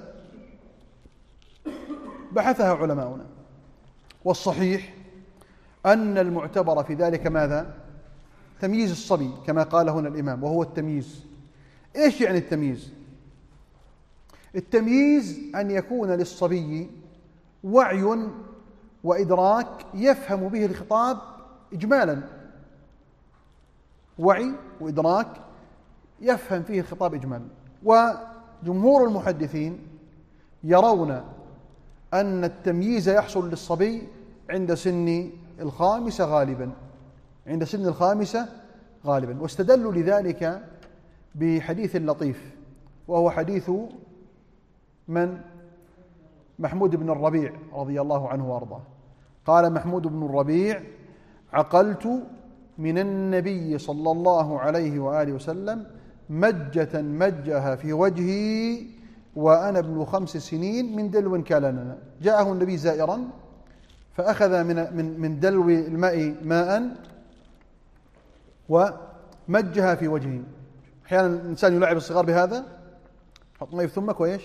بحثها علماؤنا، والصحيح أن المعتبر في ذلك ماذا؟ تمييز الصبي كما قال هنا الإمام، وهو التمييز. إيش يعني التمييز؟ التمييز أن يكون للصبي وعي وإدراك يفهم به الخطاب إجمالا، وعي وإدراك يفهم فيه الخطاب إجمالا. وجمهور المحدثين يرون أن التمييز يحصل للصبي عند سن الخامسة غالبا، عند سن الخامسة غالبا، واستدلوا لذلك بحديث لطيف، وهو حديث من؟ محمود بن الربيع رضي الله عنه وارضاه. قال محمود بن الربيع: عقلت من النبي صلى الله عليه وآله وسلم مجة مجها في وجهي وأنا ابن خمس سنين من دلو كان لنا. جاءه النبي زائرا فأخذ من من من دلو الماء ماء ومجها في وجهه. أحيانا الإنسان يلعب الصغار بهذا، حط ماء في ثمك وإيش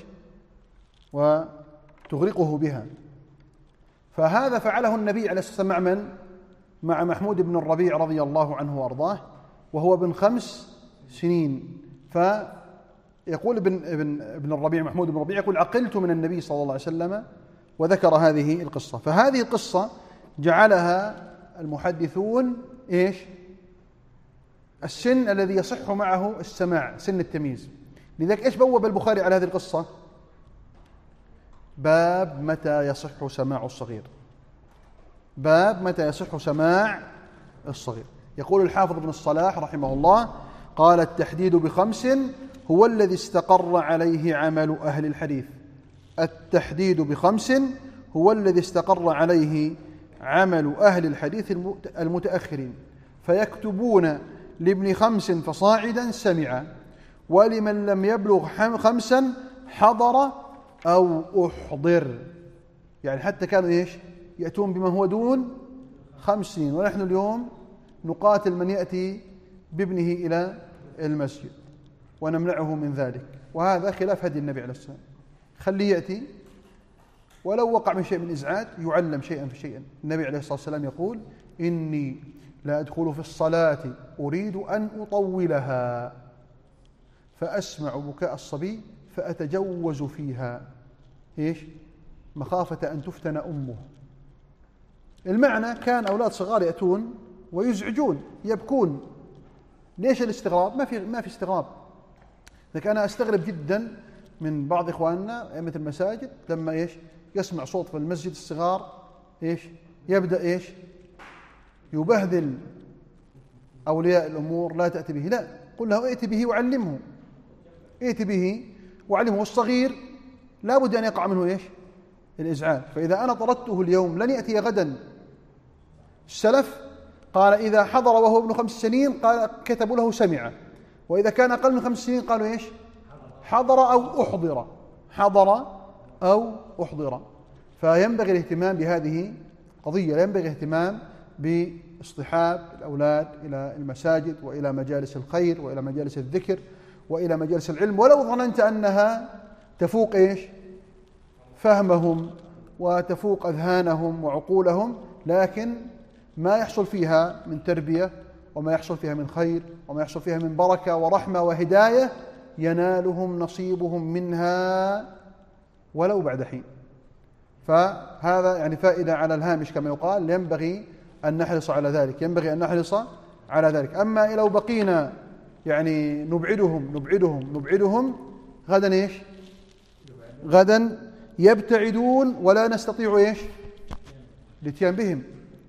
وتغرقه بها. فهذا فعله النبي عليه الصلاة والسلام مع من؟ مع محمود بن الربيع رضي الله عنه وأرضاه، وهو ابن خمس سنين. فيقول ابن ابن ابن الربيع، محمود بن الربيع يقول: عقلت من النبي صلى الله عليه وسلم، وذكر هذه القصة. فهذه القصة جعلها المحدثون إيش؟ السن الذي يصح معه السماع، سن التمييز. لذلك إيش بوب البخاري على هذه القصة؟ باب متى يصح سماع الصغير، باب متى يصح سماع الصغير. يقول الحافظ ابن الصلاح رحمه الله: قال: التحديد بخمس هو الذي استقر عليه عمل أهل الحديث. التحديد بخمس هو الذي استقر عليه عمل أهل الحديث المتأخرين، فيكتبون لابن خمس فصاعدا سمع، ولمن لم يبلغ خمسا حضر أو أحضر. يعني حتى كانوا إيش يأتون بما هو دون خمس سنين، ونحن اليوم نقاتل من يأتي بابنه إلى المسجد ونمنعه من ذلك، وهذا خلاف هدي النبي عليه الصلاة والسلام. خليه يأتي، ولو وقع من شيء من إزعاج يعلم شيئا فشيئا. النبي عليه الصلاة والسلام يقول: إني لا أدخل في الصلاة أريد أن أطولها فأسمع بكاء الصبي فأتجوز فيها، إيش؟ مخافة أن تفتن أمه. المعنى كان أولاد صغار يأتون ويزعجون يبكون. ليش الاستغراب؟ ما في ما في استغراب. لكن أنا أستغرب جدا من بعض إخواننا أئمة المساجد لما إيش يسمع صوت في المسجد الصغار إيش يبدأ إيش يبهذل أولياء الأمور: لا تأتي به. لا، قل له ائت به وعلمه، ائت به وعلمه. الصغير لا بد أن يقع منه إيش الإزعاج. فإذا أنا طردته اليوم لن يأتي غدا. السلف قال: إذا حضر وهو ابن خمس سنين قال كتبوا له سمع، وإذا كان أقل من خمس سنين قالوا إيش حضر أو أحضر، حضر أو أحضر. فينبغي الاهتمام بهذه القضية، لا ينبغي الاهتمام باصطحاب الأولاد إلى المساجد وإلى مجالس الخير وإلى مجالس الذكر وإلى مجالس العلم، ولو ظننت أنها تفوق إيش فهمهم وتفوق أذهانهم وعقولهم، لكن ما يحصل فيها من تربية وما يحصل فيها من خير وما يحصل فيها من بركة ورحمة وهداية ينالهم نصيبهم منها ولو بعد حين. فهذا يعني فائدة على الهامش كما يقال، ينبغي أن نحرص على ذلك، ينبغي أن نحرص على ذلك. أما لو بقينا يعني نبعدهم نبعدهم نبعدهم غدا إيش غدا يبتعدون ولا نستطيع إيش الاتيان بهم.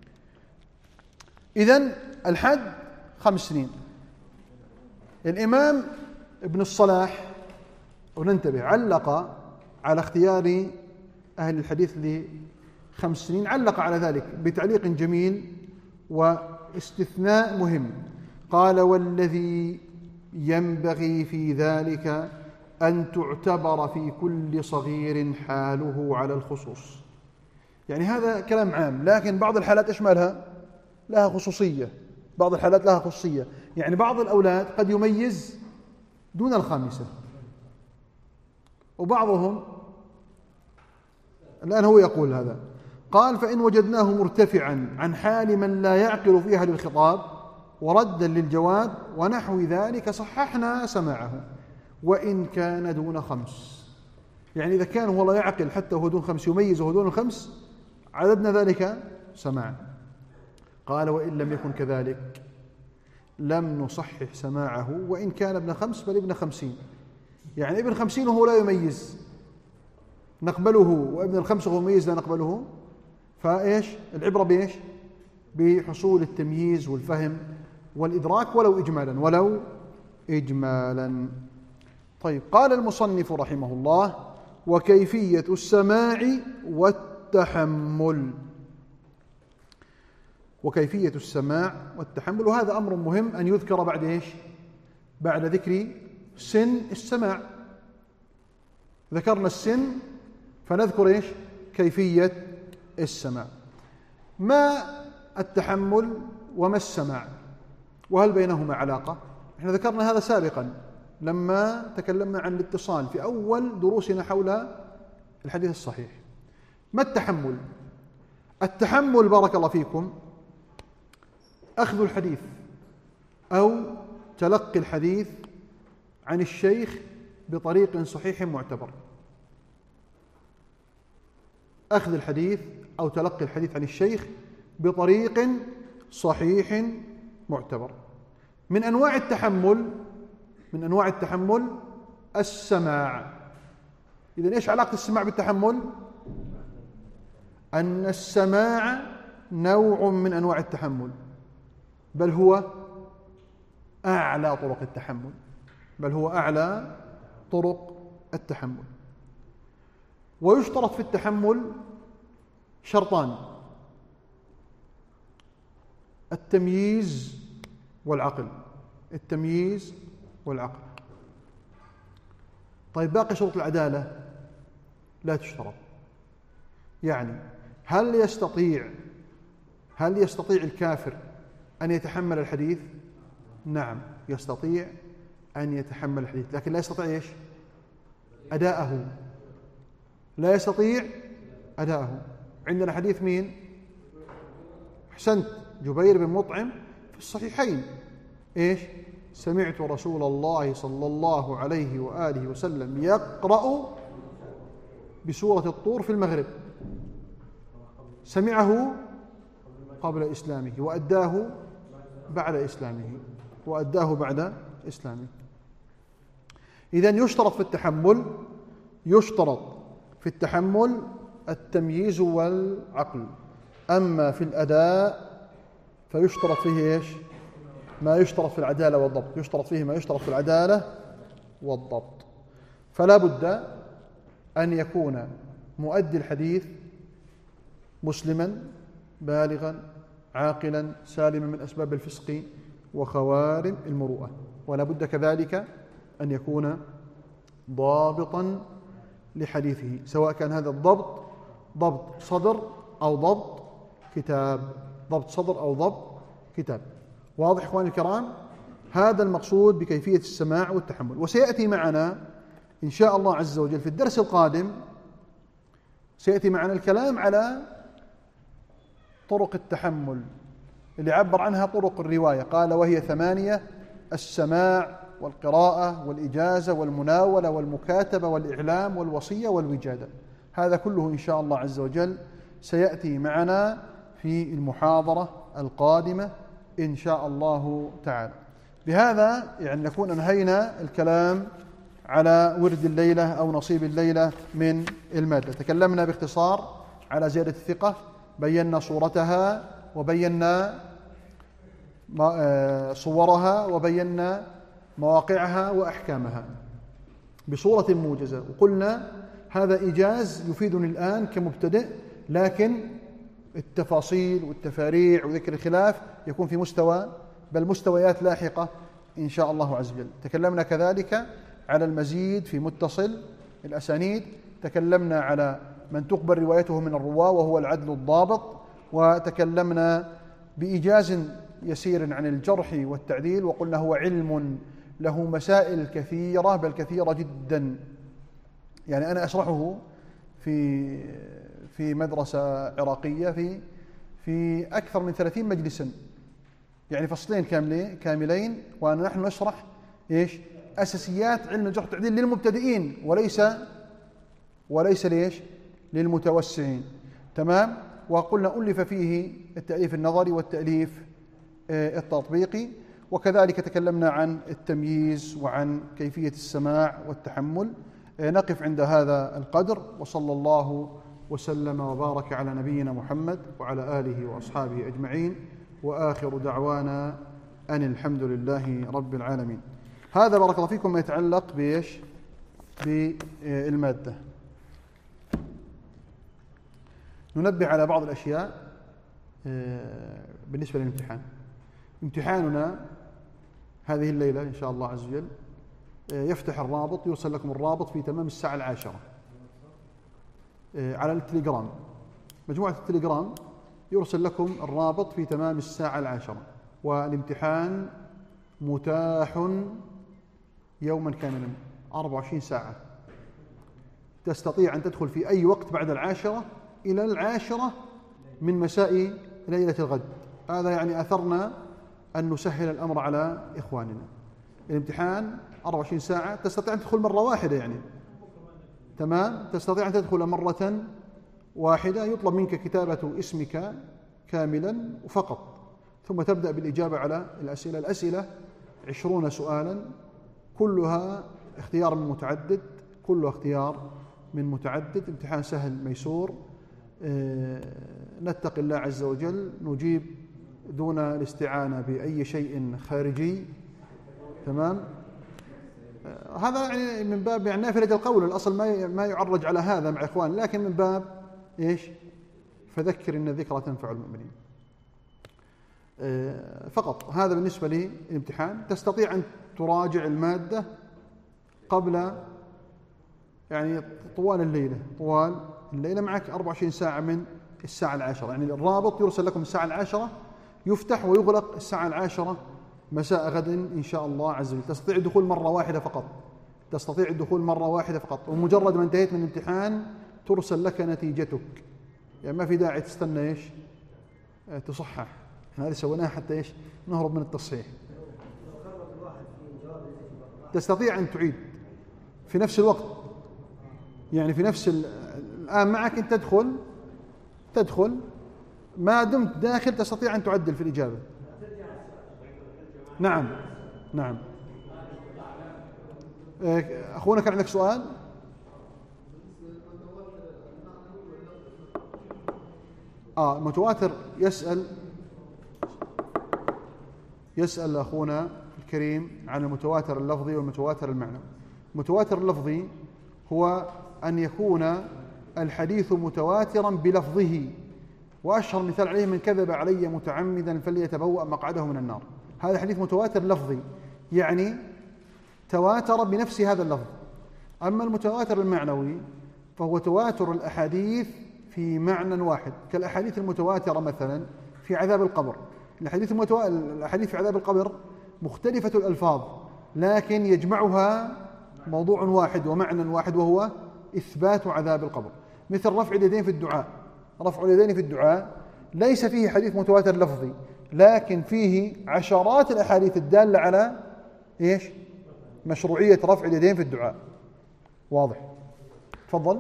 إذن الحد خمس سنين. الإمام ابن الصلاح وننتبه علق على اختيار أهل الحديث لخمس سنين، علق على ذلك بتعليق جميل واستثناء مهم. قال: والذي ينبغي في ذلك أن تعتبر في كل صغير حاله على الخصوص. يعني هذا كلام عام، لكن بعض الحالات إيش مالها؟ لها خصوصية. بعض الحالات لها خصوصية، يعني بعض الأولاد قد يميز دون الخامسة، وبعضهم الآن هو يقول هذا. قال: فإن وجدناه مرتفعا عن حال من لا يعقل فيها للخطاب وردا للجواب ونحو ذلك صححنا سماعه وإن كان دون خمس. يعني إذا كان هو لا يعقل حتى وهو دون خمس، يميز وهو دون الخمس، عددنا ذلك سماعا. قال: وإن لم يكن كذلك لم نصحح سماعه وإن كان ابن خمس بل ابن خمسين. يعني ابن خمسين وهو لا يميز نقبله، وابن الخمس وهو يميز لا نقبله. فإيش العبرة بإيش؟ بحصول التمييز والفهم والإدراك ولو إجمالا ولو إجمالا. طيب، قال المصنف رحمه الله: وكيفية السماع والتحمل. وكيفية السماع والتحمل، وهذا أمر مهم أن يذكر بعد إيش؟ بعد ذكر سن السماع. ذكرنا السن فنذكر إيش؟ كيفية السماع. ما التحمل وما السماع، وهل بينهما علاقة؟ احنا ذكرنا هذا سابقا لما تكلمنا عن الاتصال في أول دروسنا حول الحديث الصحيح. ما التحمل؟ التحمل بارك الله فيكم أخذ الحديث أو تلقي الحديث عن الشيخ بطريق صحيح معتبر. أخذ الحديث أو تلقي الحديث عن الشيخ بطريق صحيح معتبر. من أنواع التحمل من أنواع التحمل السماع. إذن إيش علاقة السماع بالتحمل؟ أن السماع نوع من أنواع التحمل، بل هو أعلى طرق التحمل بل هو أعلى طرق التحمل. ويشترط في التحمل شرطان: التمييز والعقل التمييز والعقل. طيب باقي شروط العدالة لا تشترط. يعني هل يستطيع هل يستطيع الكافر أن يتحمل الحديث؟ نعم يستطيع أن يتحمل الحديث، لكن لا يستطيع إيش؟ أداءه لا يستطيع أداءه. عندنا حديث مين؟ أحسنت، جبير بن مطعم في الصحيحين. إيش؟ سمعت رسول الله صلى الله عليه وآله وسلم يقرأ بسورة الطور في المغرب. سمعه قبل إسلامه وأداه بعد إسلامه وأداه بعد إسلامه. إذن يشترط في التحمل يشترط في التحمل التمييز والعقل. أما في الأداء فيشترط فيه إيش؟ ما يشترط في العدالة والضبط يشترط فيه ما يشترط في العدالة والضبط. فلا بد أن يكون مؤدي الحديث مسلما بالغا عاقلا سالما من أسباب الفسق وخوارم المروءة، ولا بد كذلك أن يكون ضابطا لحديثه، سواء كان هذا الضبط ضبط صدر أو ضبط كتاب ضبط صدر أو ضبط كتاب. واضح إخواني الكرام؟ هذا المقصود بكيفية السماع والتحمل. وسيأتي معنا إن شاء الله عز وجل في الدرس القادم سيأتي معنا الكلام على طرق التحمل اللي عبر عنها طرق الرواية، قال وهي ثمانية: السماع والقراءة والإجازة والمناولة والمكاتبة والإعلام والوصية والوجادة. هذا كله إن شاء الله عز وجل سيأتي معنا في المحاضرة القادمة إن شاء الله تعالى. بهذا يعني نكون أنهينا الكلام على ورد الليلة أو نصيب الليلة من المادة. تكلمنا باختصار على زيادة الثقة، بينا صورتها وبينا صورها وبينا مواقعها وأحكامها بصورة موجزة، وقلنا هذا إيجاز يفيدني الآن كمبتدئ، لكن التفاصيل والتفاريع وذكر الخلاف يكون في مستوى بل مستويات لاحقة إن شاء الله عز وجل. تكلمنا كذلك على المزيد في متصل الأسانيد، تكلمنا على من تقبل روايته من الرواة وهو العدل الضابط، وتكلمنا بإيجاز يسير عن الجرح والتعديل، وقلنا هو علم له مسائل كثيرة بل كثيرة جدا. يعني أنا أشرحه في في مدرسة عراقية في في أكثر من ثلاثين مجلسا، يعني فصلين كاملين كاملين ونحن نشرح إيش؟ أساسيات علم الجرح والتعديل للمبتدئين وليس وليس ليش؟ للمتوسعين. تمام؟ وقلنا ألف فيه التأليف النظري والتأليف التطبيقي، وكذلك تكلمنا عن التمييز وعن كيفية السماع والتحمل. نقف عند هذا القدر، وصلى الله وسلم وبارك على نبينا محمد وعلى آله وأصحابه أجمعين، وآخر دعوانا أن الحمد لله رب العالمين. هذا بارك الله فيكم ما يتعلق بإيش؟ بالمادة. ننبه على بعض الأشياء بالنسبة للامتحان. امتحاننا هذه الليلة إن شاء الله عز وجل يفتح الرابط، يرسل لكم الرابط في تمام الساعة العاشرة على التليجرام، مجموعة التليجرام يرسل لكم الرابط في تمام الساعة العاشرة. والامتحان متاح يوما كاملا أربع وعشرين ساعة، تستطيع أن تدخل في أي وقت بعد العاشرة إلى العاشرة من مساء ليلة الغد. هذا يعني أثرنا أن نسهل الأمر على إخواننا. الامتحان أربع وعشرين ساعة، تستطيع أن تدخل مرة واحدة، يعني تمام، تستطيع أن تدخل مرة واحدة. يطلب منك كتابة اسمك كاملا فقط، ثم تبدأ بالإجابة على الأسئلة. الأسئلة عشرون سؤالا كلها اختيار من متعدد، كلها اختيار من متعدد، امتحان سهل ميسور. نتقي الله عز وجل، نجيب دون الاستعانة بأي شيء خارجي. تمام. هذا يعني من باب يعني نافلة القول، الأصل ما ما يعرج على هذا مع إخوان، لكن من باب إيش؟ فذكر إن الذكرى تنفع المؤمنين. فقط هذا بالنسبة للامتحان. تستطيع أن تراجع المادة قبل يعني طوال الليلة، طوال الليلة معك أربعة وعشرين ساعة من الساعة العاشرة، يعني الرابط يرسل لكم الساعة العاشرة، يفتح ويغلق الساعة العاشرة مساء غد إن شاء الله عز وجل. تستطيع الدخول مرة واحدة فقط، تستطيع الدخول مرة واحدة فقط، ومجرد ما انتهيت من الامتحان ترسل لك نتيجتك، يعني ما في داعي تستنى إيش تصحح. هذه سويناها حتى إيش نهرب من التصحيح. تستطيع أن تعيد في نفس الوقت، يعني في نفس الآن معك أنت تدخل تدخل ما دمت داخل تستطيع أن تعدل في الإجابة. نعم نعم. أخونا كان عندك سؤال؟ آه متواتر. يسأل يسأل أخونا الكريم عن المتواتر اللفظي والمتواتر المعنوي. المتواتر اللفظي هو أن يكون الحديث متواترا بلفظه، وأشهر مثال عليه من كذب علي متعمدا فليتبوأ مقعده من النار. هذا حديث متواتر لفظي، يعني تواتر بنفس هذا اللفظ. أما المتواتر المعنوي فهو تواتر الأحاديث في معنى واحد، كالأحاديث المتواترة مثلا في عذاب القبر. الأحاديث المتو... الأحاديث في عذاب القبر مختلفة الألفاظ، لكن يجمعها موضوع واحد ومعنى واحد، وهو إثبات عذاب القبر. مثل رفع اليدين في الدعاء، رفع اليدين في الدعاء ليس فيه حديث متواتر لفظي، لكن فيه عشرات الأحاديث الدالة على إيش؟ مشروعية رفع اليدين في الدعاء. واضح؟ تفضل.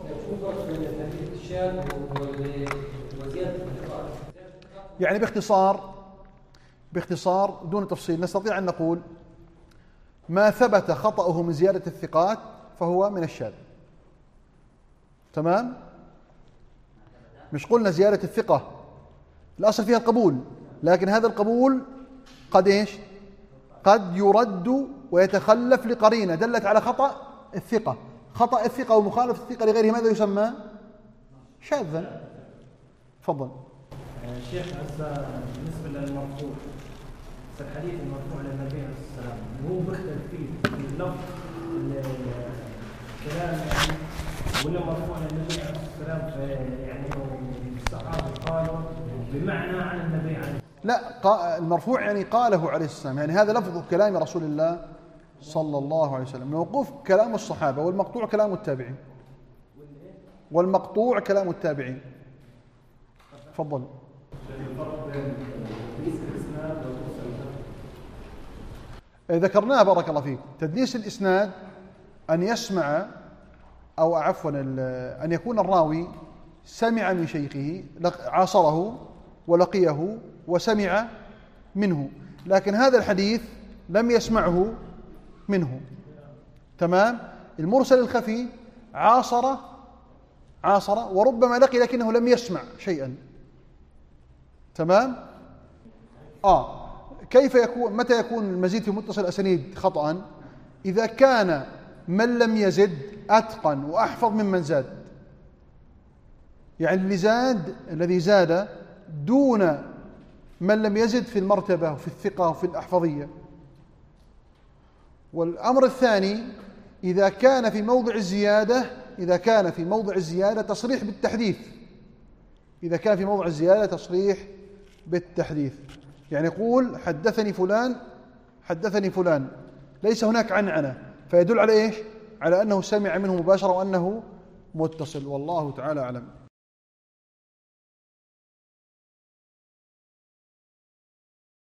يعني باختصار باختصار دون تفصيل نستطيع أن نقول ما ثبت خطأه من زيادة الثقات فهو من الشاذ. تمام؟ مش قلنا زيادة الثقة الأصل فيها القبول، لكن هذا القبول قد إيش؟ قد يرد ويتخلف لقرينة دلت على خطأ الثقة. خطأ الثقة ومخالفة الثقة لغيره ماذا يسمى؟ شاذا. تفضل. شيخ بالنسبة للمرفوع، الحديث المرفوع للنبي عليه الصلاة والسلام هو مختلف فيه في اللفظ الكلام يعني، ولا مرفوع للنبي عليه الصلاة والسلام يعني الصحابة قالوا بمعنى عن النبي عليه؟ لا، المرفوع يعني قاله عليه السلام، يعني هذا لفظ كلام رسول الله صلى الله عليه وسلم. الموقوف كلام الصحابة، والمقطوع كلام التابعين. والمقطوع كلام التابعين. تفضل. ذكرناه بارك الله فيك. تدليس الإسناد أن يسمع أو عفوا أن يكون الراوي سمع من شيخه، عاصره ولقيه وسمع منه، لكن هذا الحديث لم يسمعه منه. تمام؟ المرسل الخفي عاصر عاصر وربما لقي لكنه لم يسمع شيئا. تمام؟ آه كيف يكون؟ متى يكون المزيد في متصل الأسانيد خطأ؟ إذا كان من لم يزد أتقن وأحفظ ممن زاد، يعني اللي زاد الذي زاد دون من لم يزد في المرتبة وفي الثقة وفي الأحفظية. والأمر الثاني إذا كان في موضع الزيادة إذا كان في موضع الزيادة تصريح بالتحديث إذا كان في موضع الزيادة تصريح بالتحديث، يعني يقول حدثني فلان حدثني فلان، ليس هناك عنعنة، فيدل على إيش؟ على أنه سمع منه مباشرة وأنه متصل. والله تعالى أعلم.